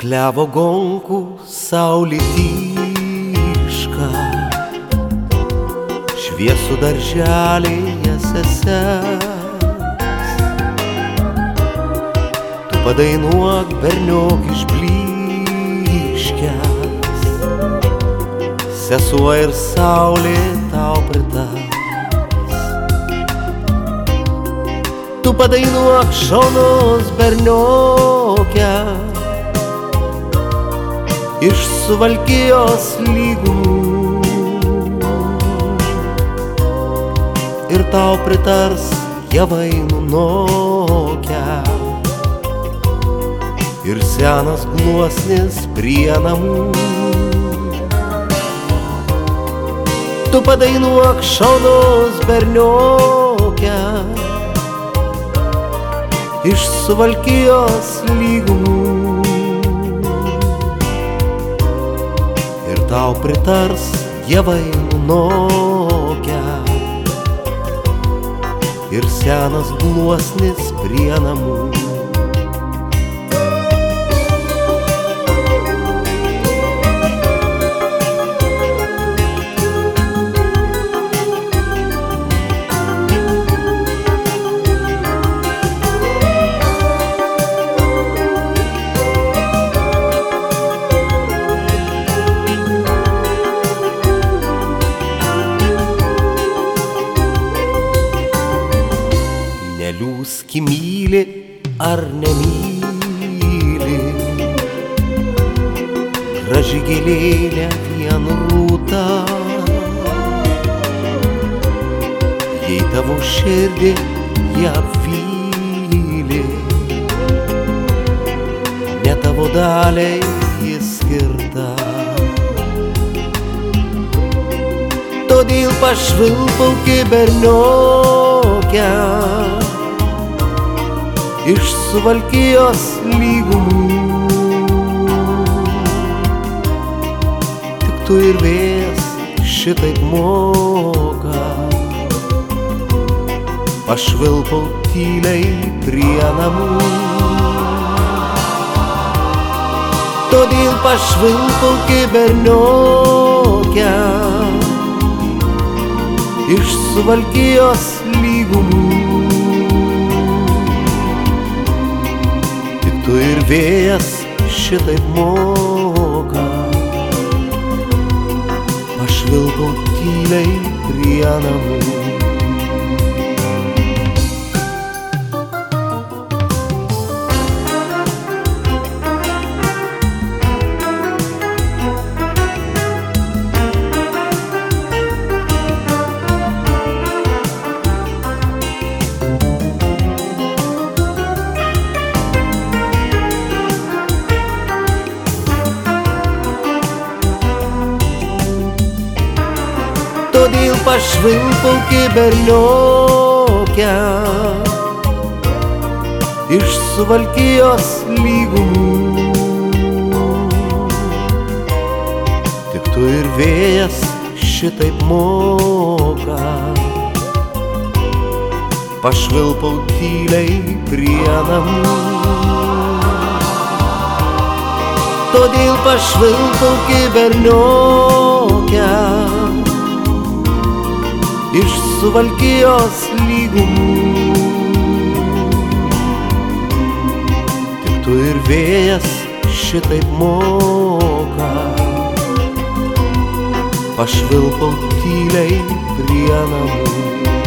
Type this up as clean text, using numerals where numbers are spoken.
Klevo gonkų saulė tyška, šviesų darželėje sesers. Tu padainuok berniok išblyškęs, sesuo ir saulė tau pritars. Tu padainuok šaunus bernioke iš Suvalkijos lygumų, ir tau pritars javai nunokę ir senas gluosnis prie namų. Tu padainuok šaunus bernioke iš Suvalkijos lygumų, ir tau pritars javai nunokę ir senas gluosnis prie namų. Neliūski myli ar nemyli, graži gėlėlė vien rūta. Jei tavo širdį ją apvylė, ne tavo daliai ji skirta. Todėl pašvilpauki bernioke iš Suvalkijos lygumų. Tik tu ir vėjas šitaip moka pašvilpaut tyliai prie namų. Todėl pašvilpauki bernioke iš Suvalkijos lygumų. Tu ir vėjas šitaip moka pašvilpaut tyliai prie namų. Todėl pašvilpauki bernioke iš Suvalkijos lygumų. Tik tu ir vėjas šitaip moka pašvilpaut tyliai prie namų. Todėl pašvilpauki bernioke iš Suvalkijos lygumų. Tik tu ir vėjas šitaip moka pašvilpaut tyliai prie namų.